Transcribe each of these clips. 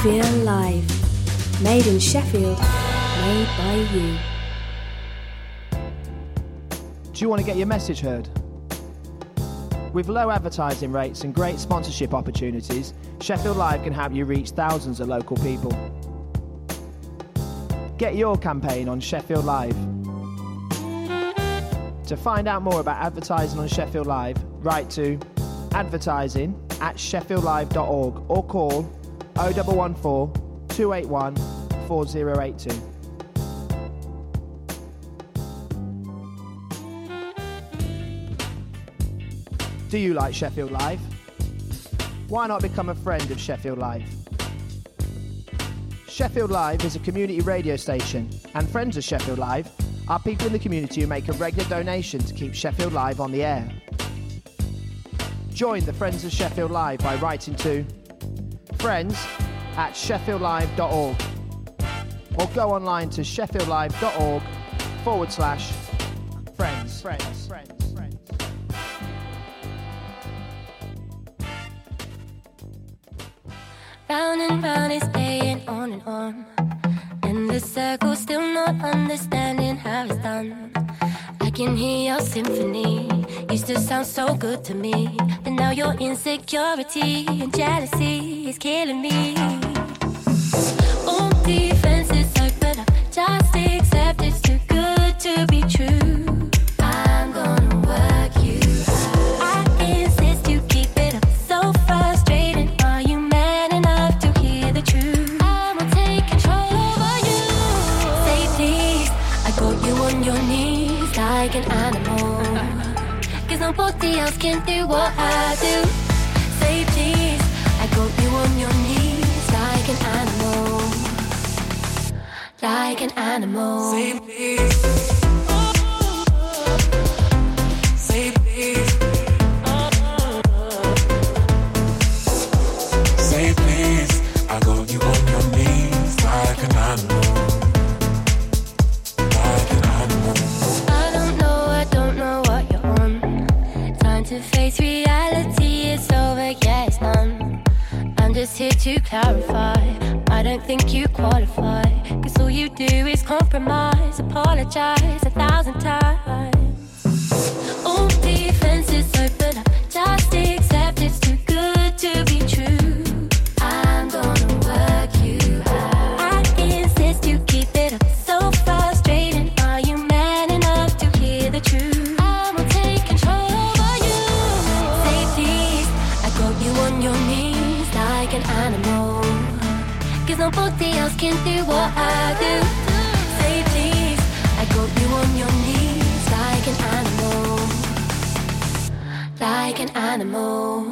Feel Live. Made in Sheffield, made by you. Do you want to get your message heard? With low advertising rates and great sponsorship opportunities, Sheffield Live can help you reach thousands of local people. Get your campaign on Sheffield Live. To find out more about advertising on Sheffield Live, write to advertising@sheffieldlive.org or call 0114 281 4082. Do you like Sheffield Live? Why not become a friend of Sheffield Live? Sheffield Live is a community radio station, and friends of Sheffield Live are people in the community who make a regular donation to keep Sheffield Live on the air. Join the Friends of Sheffield Live by writing to friends@sheffieldlive.org or go online to sheffieldlive.org/friends. Round and round it's staying on and on, and the circle still not understanding how it's done. I can hear your symphony, used to sound so good to me, but now your insecurity and jealousy is killing me. All defenses open up, just accept it's too good to be true. I'm gonna work you out. I insist you keep it up, so frustrating. Are you man enough to hear the truth? I will take control over you. Say please, I got you on your knees like an animal, 'cause nobody else can do what I do. Say please, I got you on your knees like an animal, like an animal. Say please, say please, say please, I got you on your knees like an animal, like an animal. I don't know what you're on. Time to face reality, it's over, yeah, it's done. I'm just here to clarify, I don't think you qualify, 'cause all you do is compromise, apologize 1,000 times. All defenses open up, just accept it's too good to be true. I'm gonna work you out. I insist you keep it up, so frustrating. Are you man enough to hear the truth? I will take control over you. Say please, I got you on your knees like an animal, 'cause nobody else can do what I do. Say please, I got you on your knees like an animal, like an animal.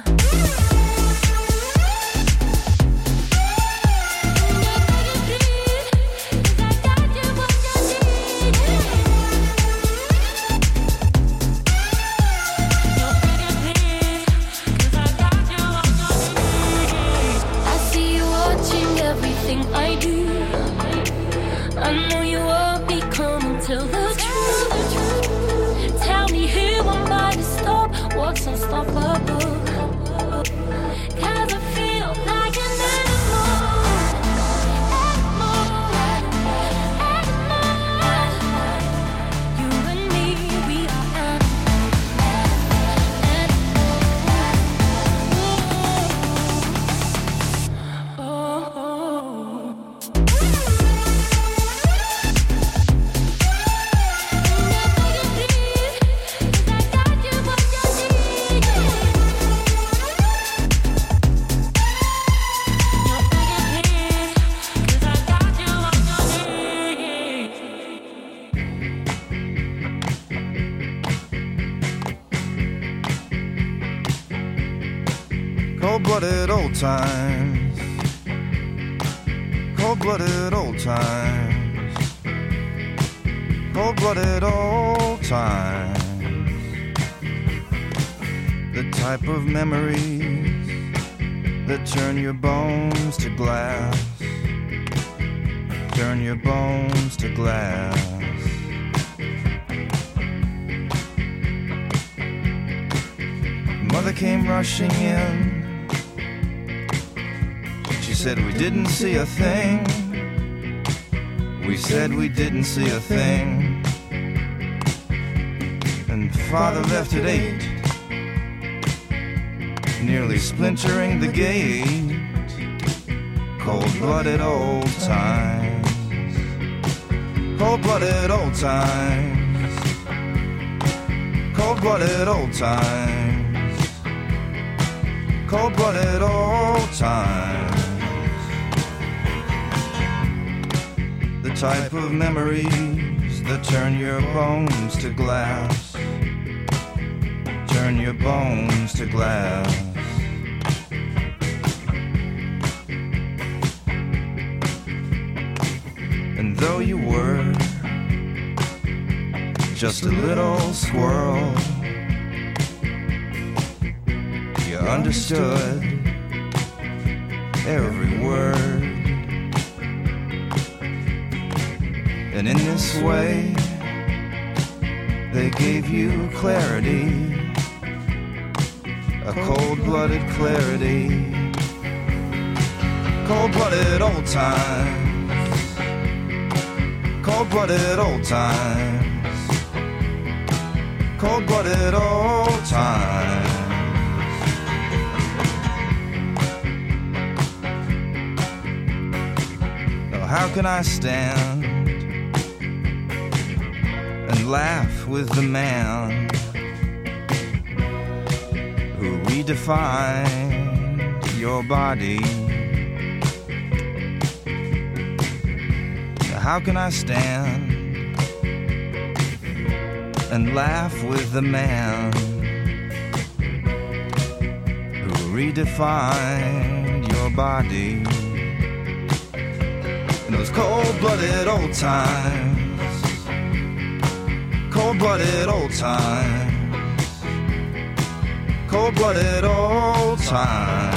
I see you watching everything I do. I know you won't be coming till the truth. Tell me who am I to stop? What's unstoppable? 'Cause I feel like an animal, animal. You and me, we are Cold-blooded old times, cold-blooded old times, cold-blooded old times. The type of memories that turn your bones to glass, turn your bones to glass. Mother came rushing in. She You said we didn't see a thing. We said we didn't see a thing. And Father left at 8, nearly splintering the gate. Cold-blooded old times. Cold-blooded old times. Cold-blooded old times. Cold-blooded old times. The type of memories that turn your bones to glass. Turn your bones to glass. And though you were just a little squirrel, you understood every word. And in this way, they gave you clarity, a cold-blooded clarity. Cold-blooded old times. Cold-blooded old times. Cold-blooded old times. Oh, how can I stand and laugh with the man who redefined your body? How can I stand and laugh with the man who redefined your body? In those cold-blooded old times, cold-blooded old times, cold-blooded old times.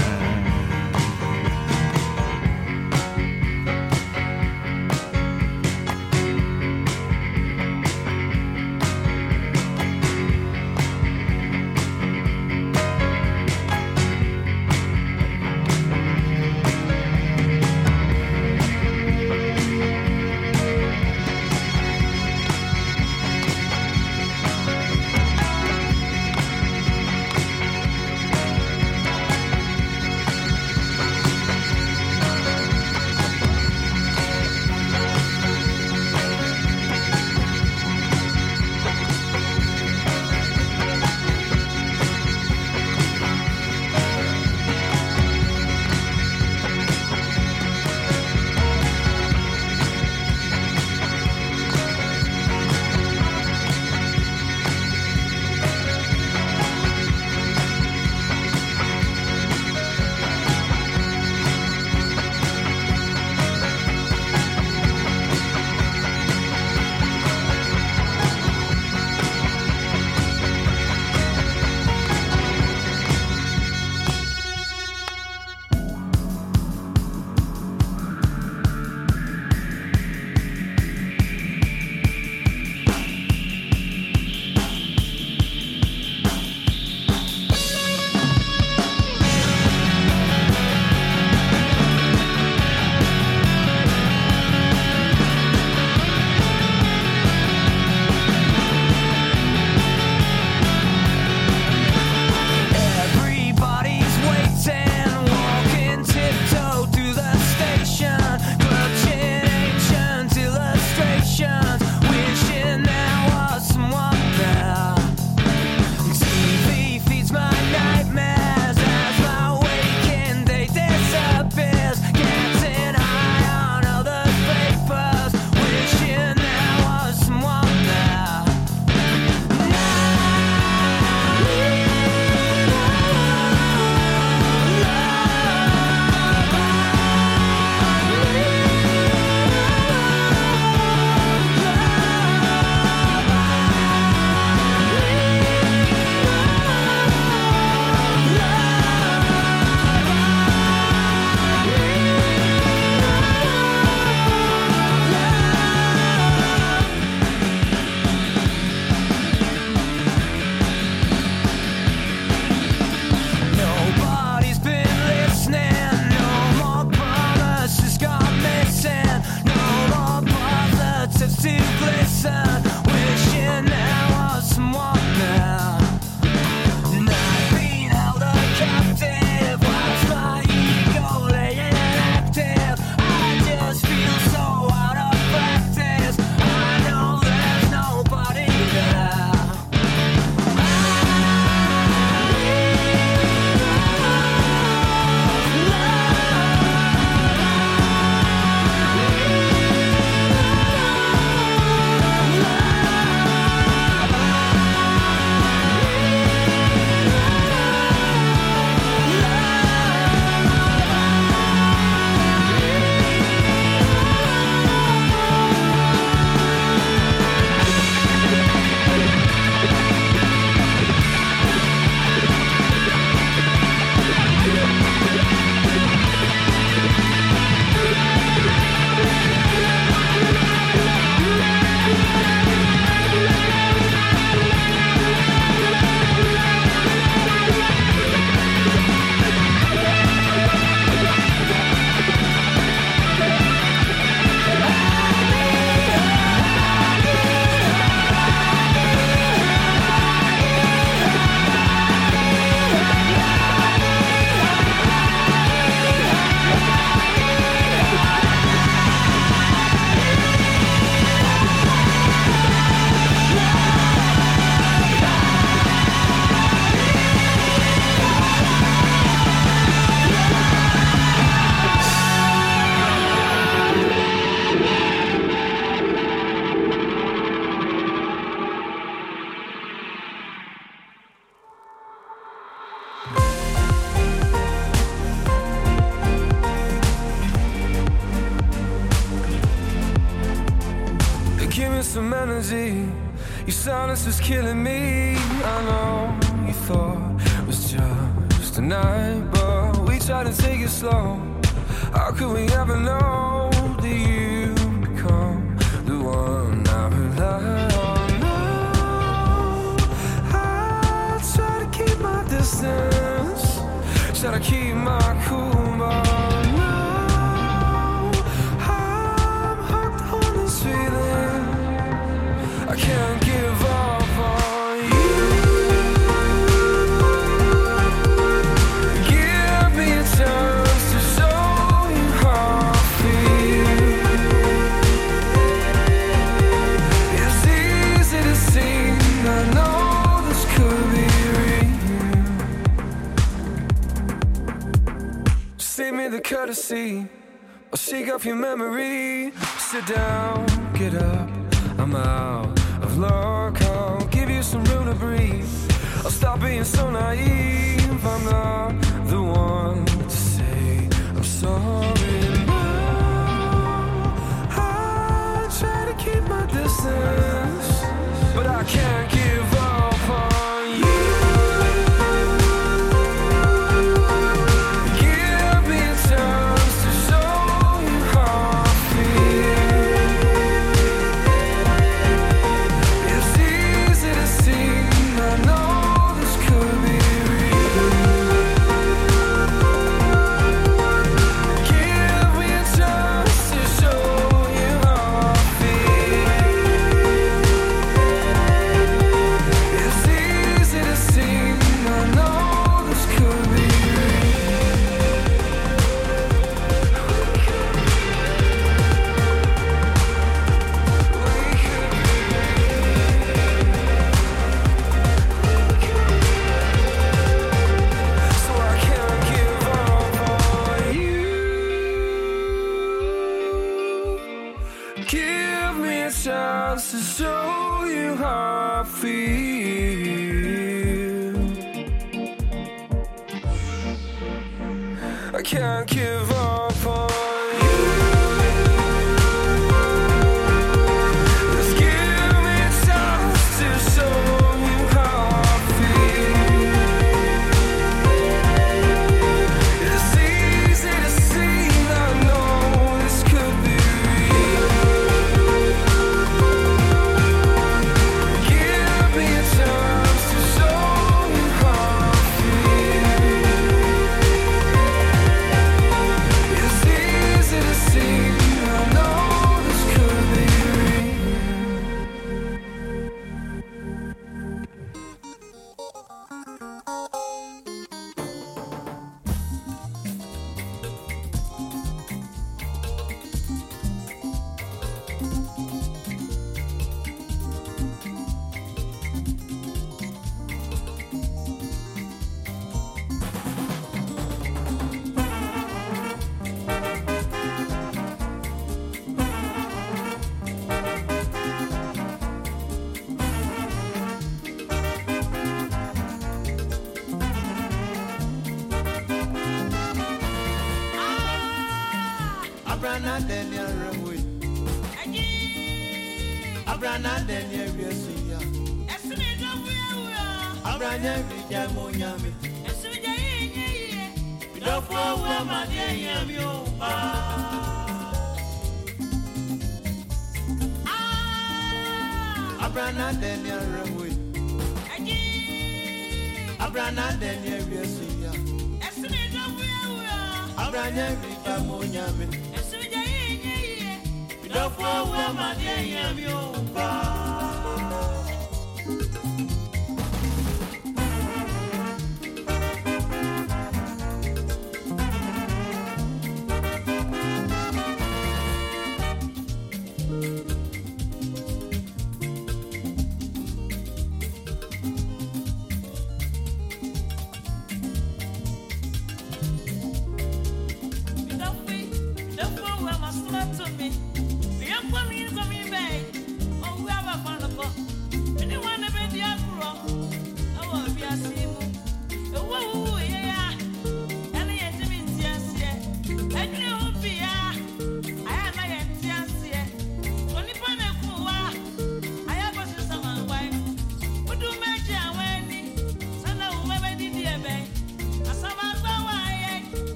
some energy. Your silence is killing me. I know you thought it was just a night, but we tried to take it slow. How could we ever know that you become the one I rely on? No, I try to keep my distance, try to keep my cool, but now I'm hooked on this feeling. I can't give up on you. Give me a chance to show you how I feel. It's easy to see, I know this could be real. Save me the courtesy, I'll shake off your memory. Sit down, get up, I'm out of luck. I'll give you some room to breathe. I'll stop being so naive. I'm not the one to say I'm sorry now. I try to keep my distance, but I can't give up on you. Give me a chance to show you how I feel. It's easy to see, I know this could be real. Give me a chance to show you how I feel. It's easy to see, I know this could be so I can't give up on you. Give me a chance to show you how I feel. I can't give up on you. Just give me a chance to show you how I feel. It's easy to see, I know this could be real. Give me a chance to show you how I feel. It's easy to see, I know this could be Abrana Daniel Ramwe. Abrana Daniel Riosia. Abrana Rija Monyame. Bidofo wa madia yamyo. Abrana Daniel Ramwe. Abrana Daniel Riosia. Abrana Rija Monyame. Bidofo wa madia yamyo.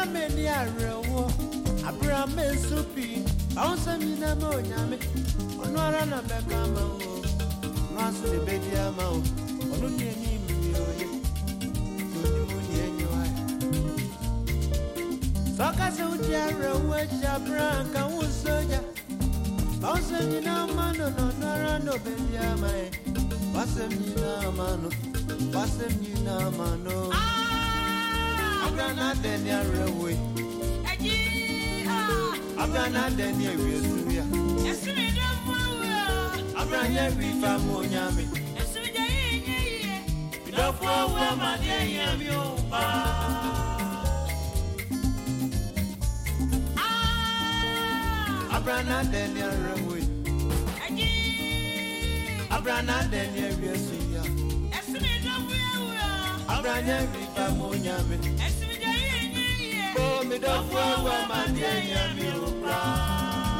many are real. Abraham is soupy. Bounce a mina moyame. Honora na becama. Master the baby amount. Only a name. Sokasa udiara wecha branca usoja. Bausa mina mano no nora no belia mai. Basem mina mano. Basem mina mano. Abana denia rewe. Abana denia wesuya. Esumi do fo. Abanya rifa monyame. Esumi je ye. Do fo wa ma de yami o pa. Abrana Daniel Ramwe. Abrana Daniel Yesuya. Abrana Rifa Monyame. Oh, me don't fall where my dear Miruka.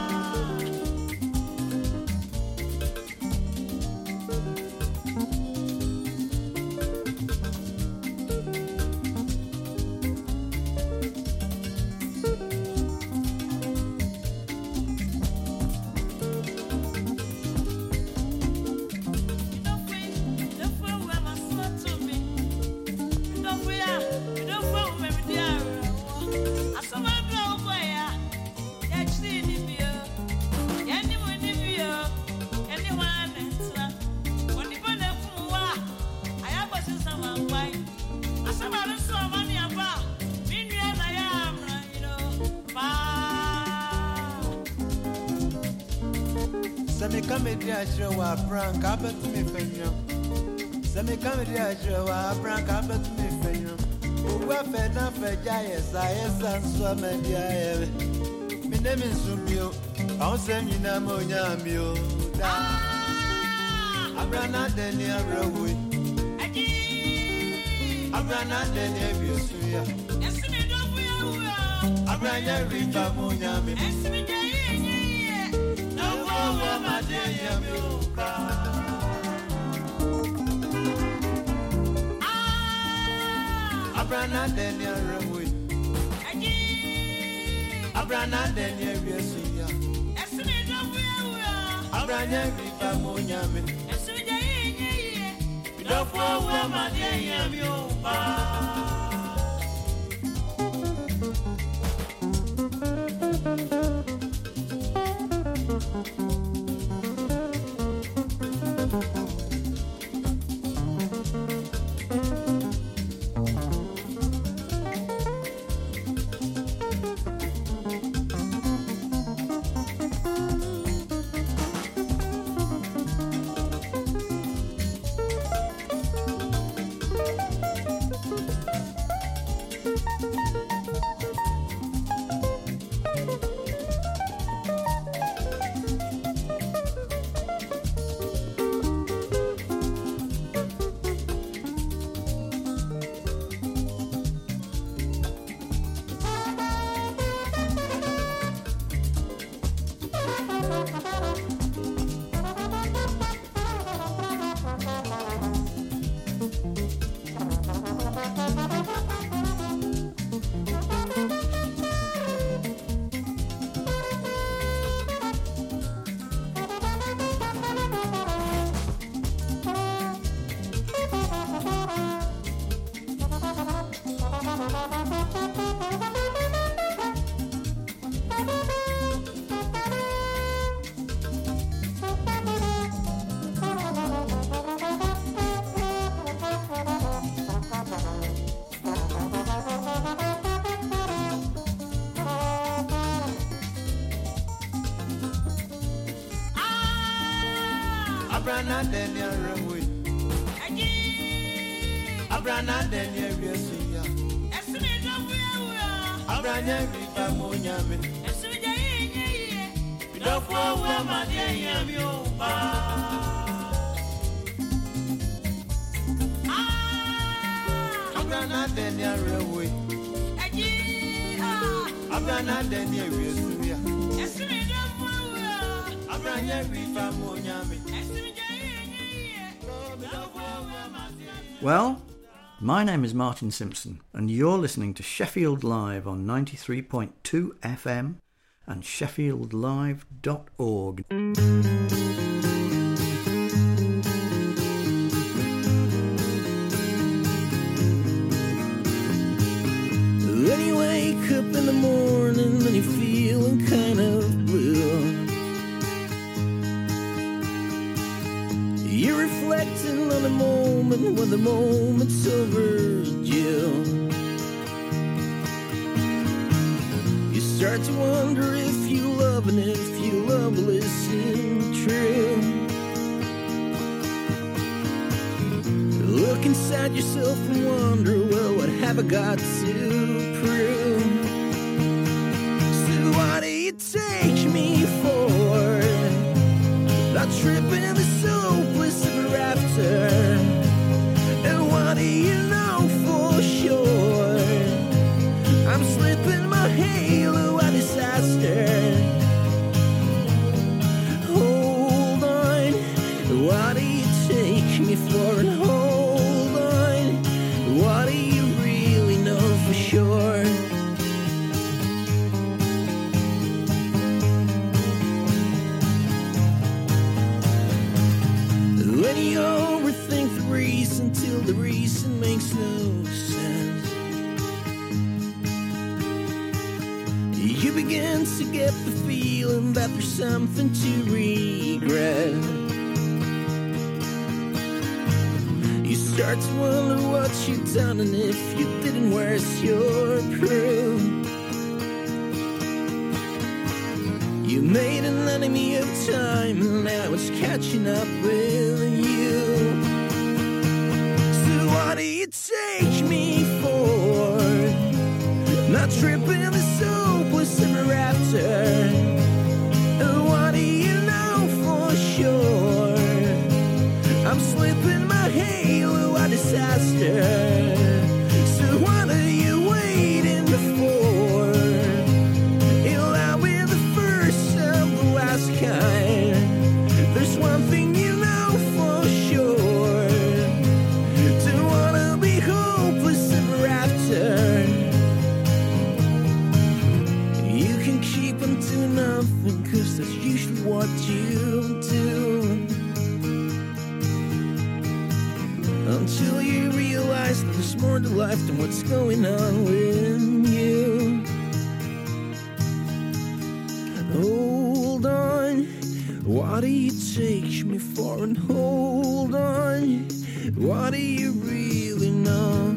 Semi comedy I show a prank up at me fenyo. Semi comedy I show a prank up at me fenyo. Who are fed up for giants, I am so many. My name is Sumio. I'll send you Namonia Mio. Abrana Daniel Rawi. Abrana Daniel Busuya. Abrana Rifa Monyame. Abrana Daniel Ramwe. Abrana Daniel Yesuya. Abrana Rifa Monyame. Do fo wa ma de yami o pa. Abrana Daniel Ramwe. Abrana Daniel Yesuya. Abrana Rifa Monyame. Do fo wa ma de yami o pa. Abrana Daniel Ramwe. Abrana Daniel Yesuya. Abrana Rifa Monyame. Well, My name is Martin Simpson, and you're listening to Sheffield Live on 93.2 FM and sheffieldlive.org. When you wake up in the morning and you're feeling kind of blue, you're reflecting on the moment when the moment's overdue. You start to wonder if you love and if you love will listen true. Look inside yourself and wonder, well, what have I got to prove? So what do you take me for? Not tripping the hopeless ever after. And what do you know for sure? I'm slipping my halo at disaster. Hold on, what do you take me for? And hold on, what do you really know for sure? When you overthink the reason till the reason makes no sense, you begin to get the feeling that there's something to regret. You start to wonder what you've done, and if you didn't, where's your proof? You made an enemy of time, and now it's catching up with you. So what do you take me for? Not tripping this hopeless ever after. And what do you know for sure? I'm slipping my halo at disaster. So what are you waiting for? It'll be the first of the last kind. There's one thing you know for sure. Don't wanna be hopeless ever after. You can keep on doing nothing, 'cause that's usually what you do. Until you realize that there's more to life than what's going on with you. Hold on, what do you take me for? And hold on, what do you really know?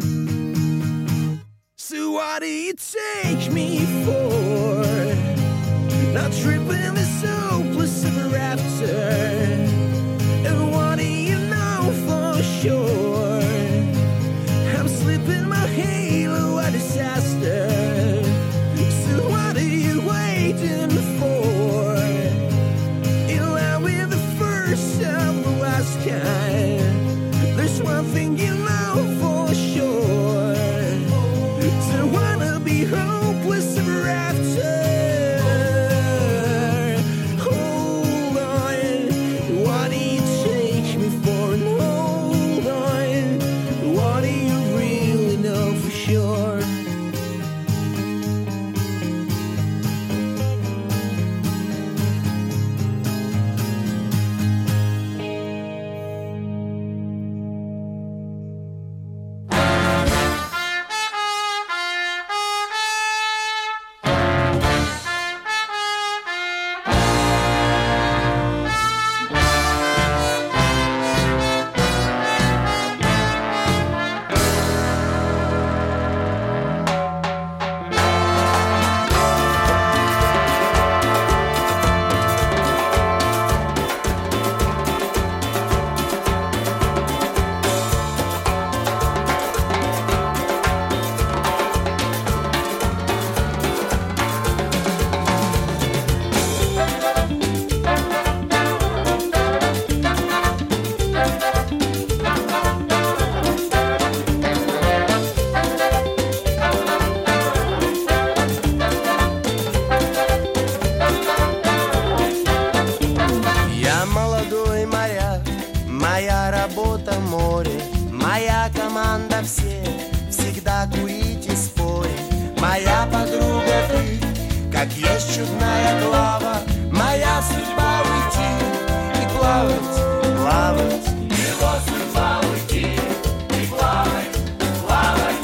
So what do you take me for? Not tripping this hopeless ever after. And what do you know for sure? I'm slipping my halo at disaster. So what are you waiting for? It'll be the first of the last kind. There's one thing you know for sure. Don't wanna be hopeless ever after. Hold on, what do you take me for? And hold on, what do you really know for sure? команда все, всегда курить и спорить. Моя подруга ты, как есть чудная глава. Моя судьба уйти и плавать, плавать. Его судьба уйти и плавать, плавать.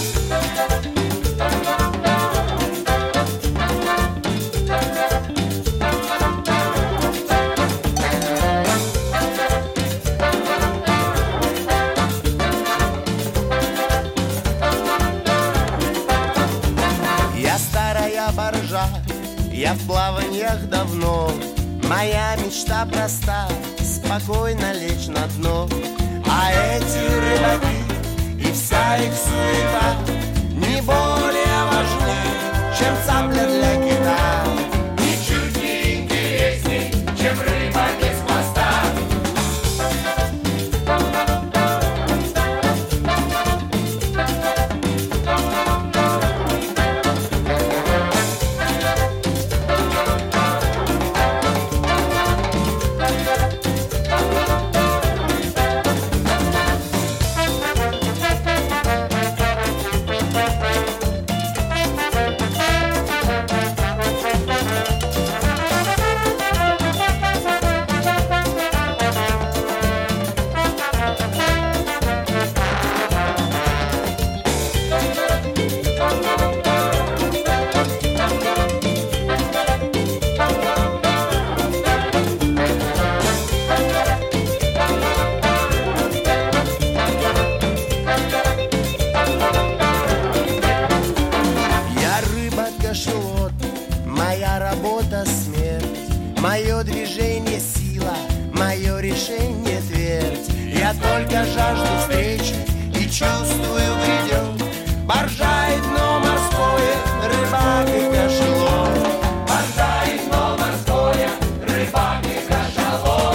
Я старая боржа, я в плаваньях давно. Моя мечта проста, спокойно лечь на дно. А эти рыбаки и вся их суета не более важны, чем цапля для кита. Ничуть не интересней, чем рыба без хвоста. Моя работа смерть, мое движение сила, мое решение твердь. Я только жажду встречи и чувствую грядет. Боржа и дно морское, рыбак и кашалот. Боржа и дно морское, рыбак и кашалот.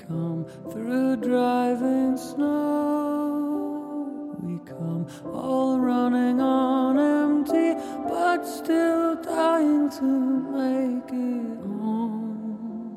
come through driving snow. We come all running on empty, but still dying to make it home.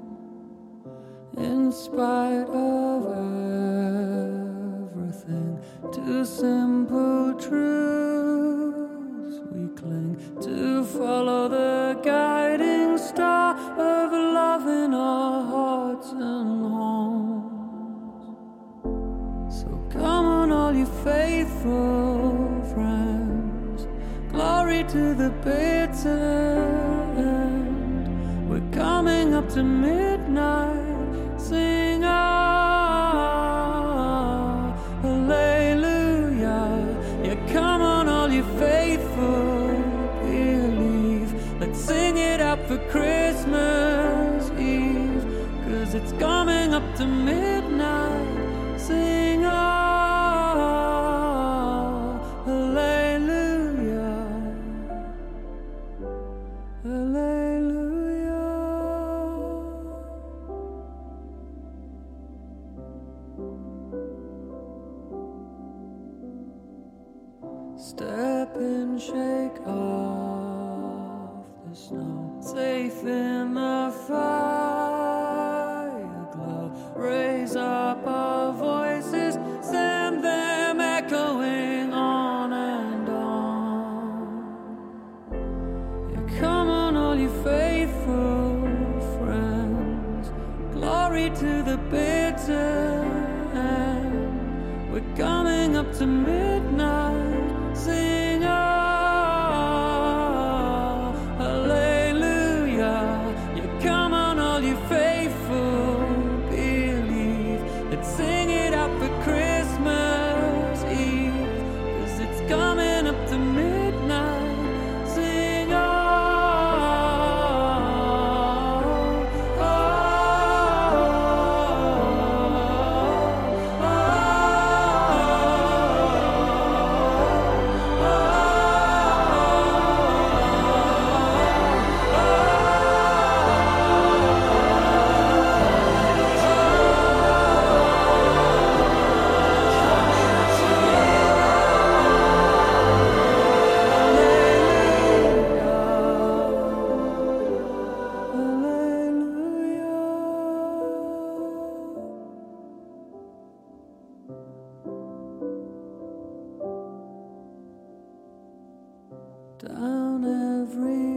In spite of everything, to simple truths we cling to, follow the guiding star of love in our hearts and homes. So come on, all you faithful friends, glory to the bitter end. We're coming up to midnight, sing hallelujah. Yeah, come on, all you faithful, believe. Let's sing it out for Christmas Eve, 'cause it's coming up to midnight, sing hallelujah, hallelujah. Step and shake off the snow, safe in the fire glow. Raise up our voices, send them echoing on and on. Yeah, come on, all you faithful friends, glory to the bitter end. We're coming up to midnight, sing hallelujah. Yeah, come on, all you faithful, believe. Let's sing it out for Christmas Eve, 'cause it's coming up to midnight, sing down every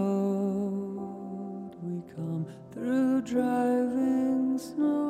road we come through driving snow.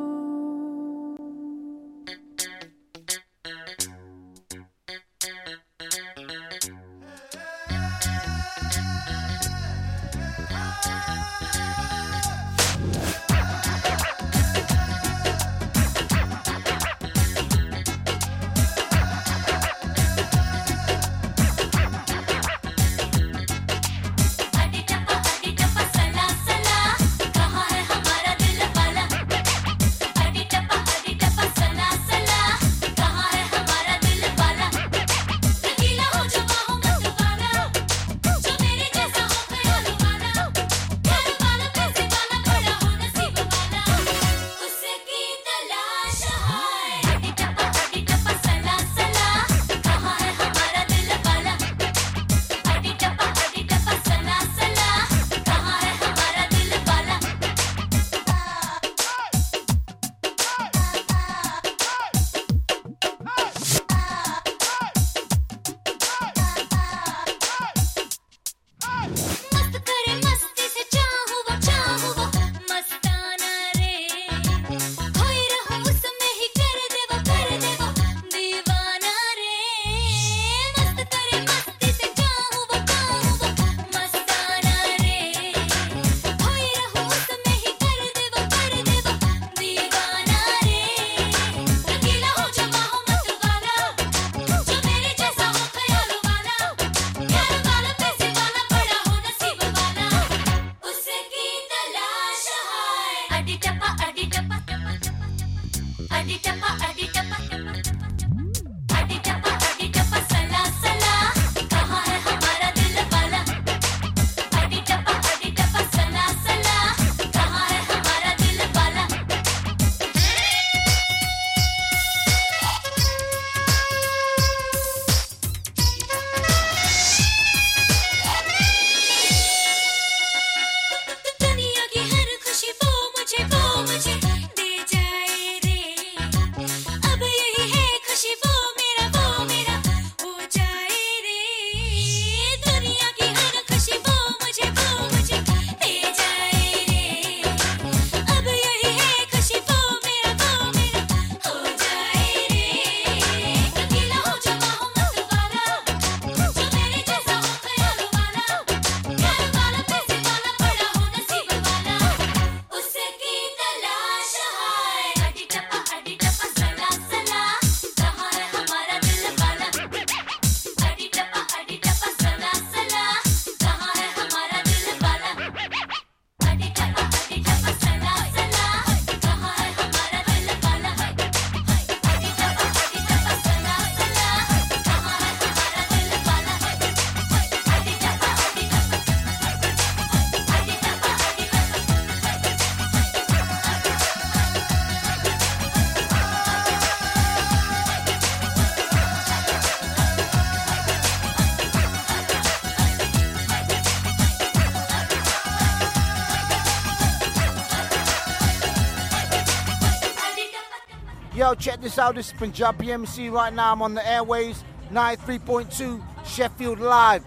Yo, check this out. This is Punjabi MC. Right now I'm on the airways, 93.2 Sheffield Live.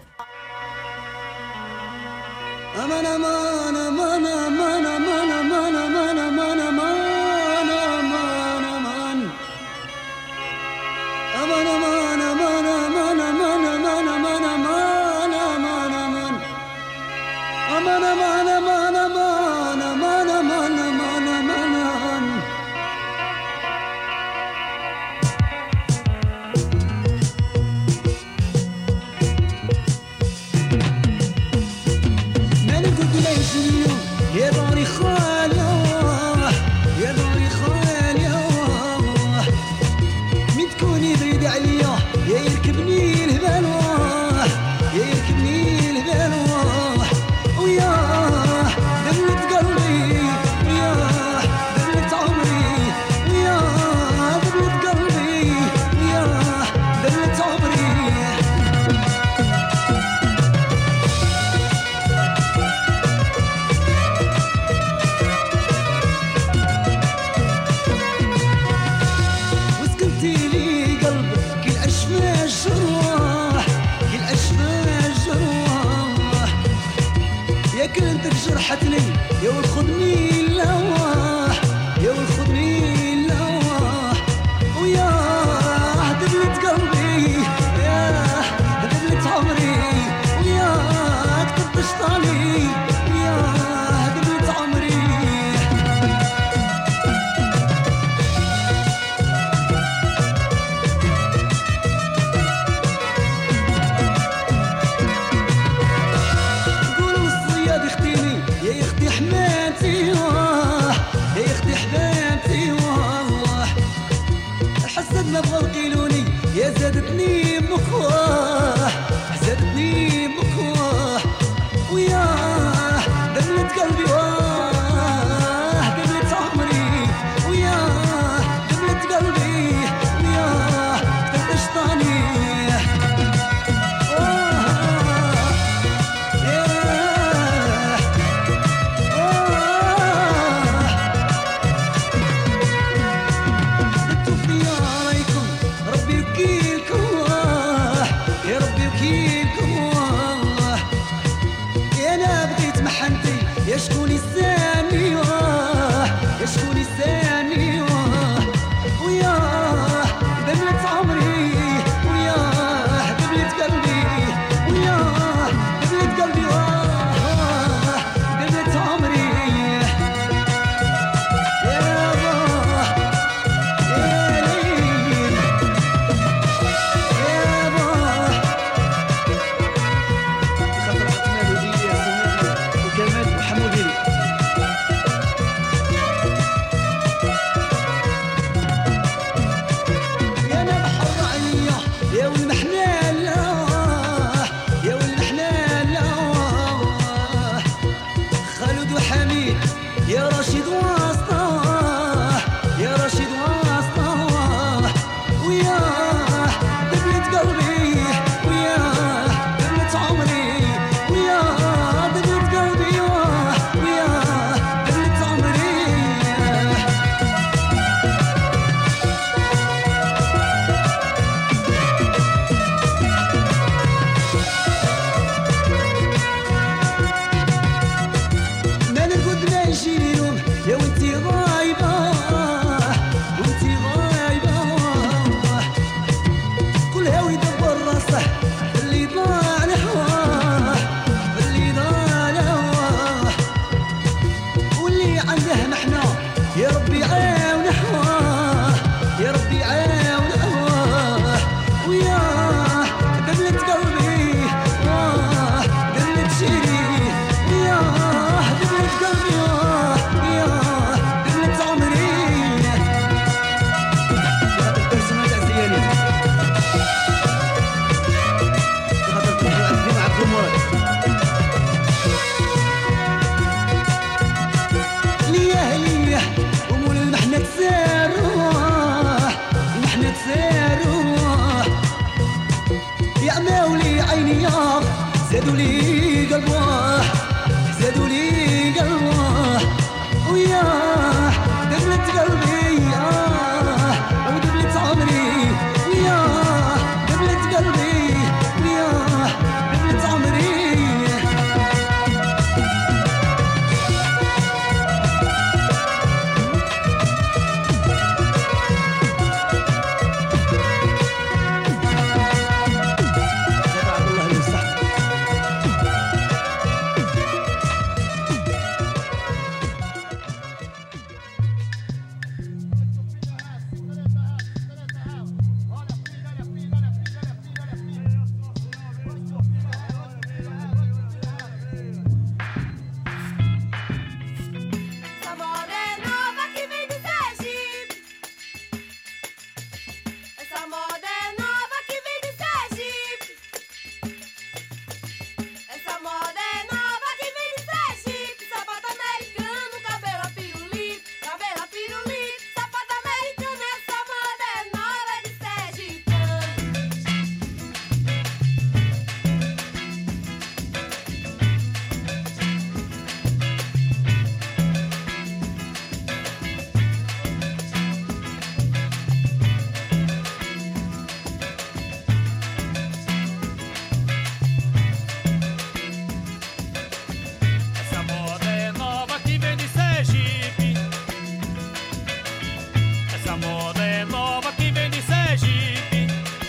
Aman, aman, aman, aman, aman, aman, aman, aman, aman, aman, aman. Aman, aman, aman, aman, aman, aman, aman, aman, aman, aman. Aman, aman, aman, aman, aman, aman, aman, aman. يا داري خالي يا داري خالي من تكوني بعيد عليا يا يركبني الهبال يا يركبني الهبال ويا دلت قلبي ويا دلت عمري ويا دلت قلبي ويا دلت عمري كنتك جرحتني يا والخذني اللواح يا والخذني اللواح ويا دبلت قلبي يا دبلت عمري ويا كتبت شطاني ويا دبلت عمري نبغى القيلوني يا زادتني مكواه زادتني مكواه ويا دلت قلبي واه دلت عمري ويا دلت قلبي ويا كتبت شطاني ربي يبكيلكم Essa moda é nova que vem de Sergipe.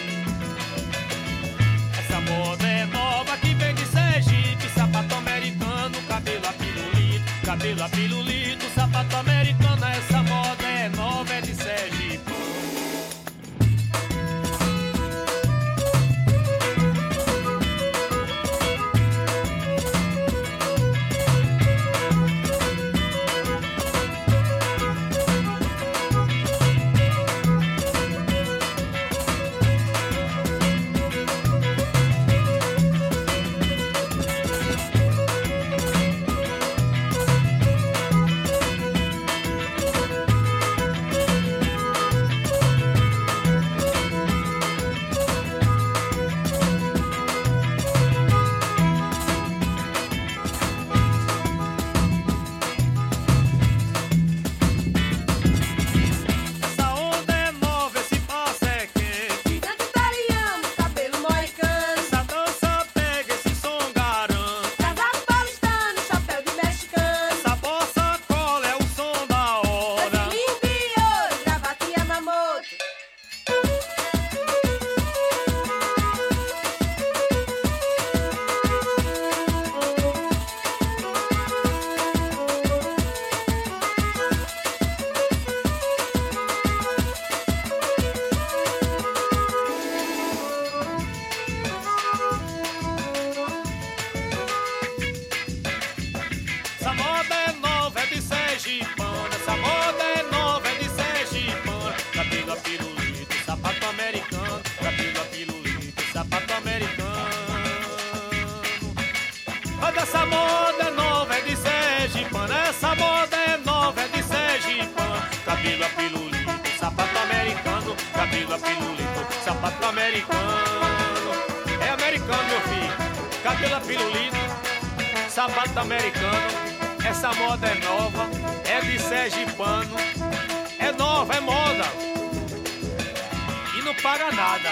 Essa moda é nova que vem de Sergipe. Sapato americano, cabelo a pirulito, sapato americano. Essa moda é nova, é de Sergipe. Essa moda é nova, é de Sergipano. Essa moda é nova, é de Sergipano. Cabelo a pirulito, sapato americano. Cabelo a pirulito, sapato americano. É americano, meu filho. Cabelo a pirulito, sapato americano. Essa moda é nova, é de Sergipano. É nova, é moda. E não paga nada.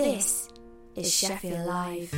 This is Sheffield Live.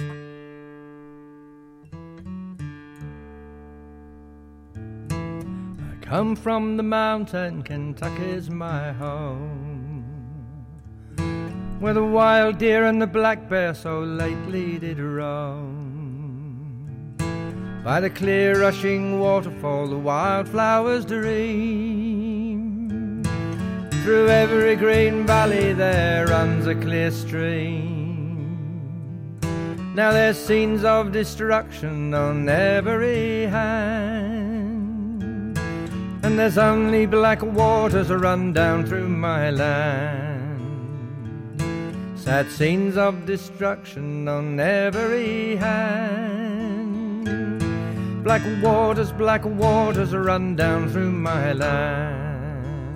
I come from the mountain, Kentucky's my home, where the wild deer and the black bear so lately did roam. By the clear rushing waterfall the wildflowers dream. Through every green valley there runs a clear stream. Now there's scenes of destruction on every hand, and there's only black waters run down through my land. Sad scenes of destruction on every hand. Black waters run down through my land.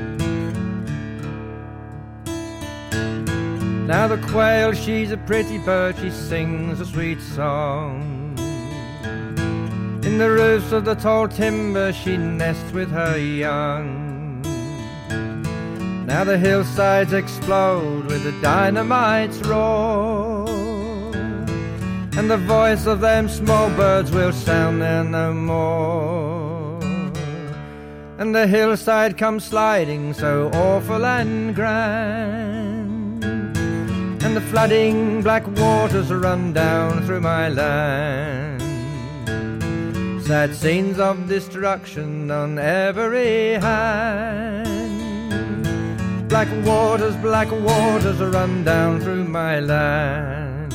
Now the quail, she's a pretty bird, she sings a sweet song. In the roofs of the tall timber she nests with her young. Now the hillsides explode with the dynamite's roar, and the voice of them small birds will sound there no more. And the hillside comes sliding so awful and grand, and the flooding black waters run down through my land. Sad scenes of destruction on every hand. Black waters run down through my land.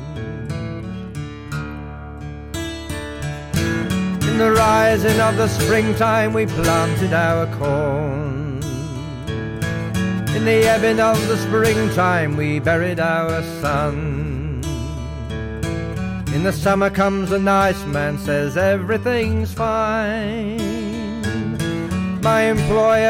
In the rising of the springtime we planted our corn. In the ebbing of the springtime we buried our sun. In the summer comes a nice man, says everything's fine. My employer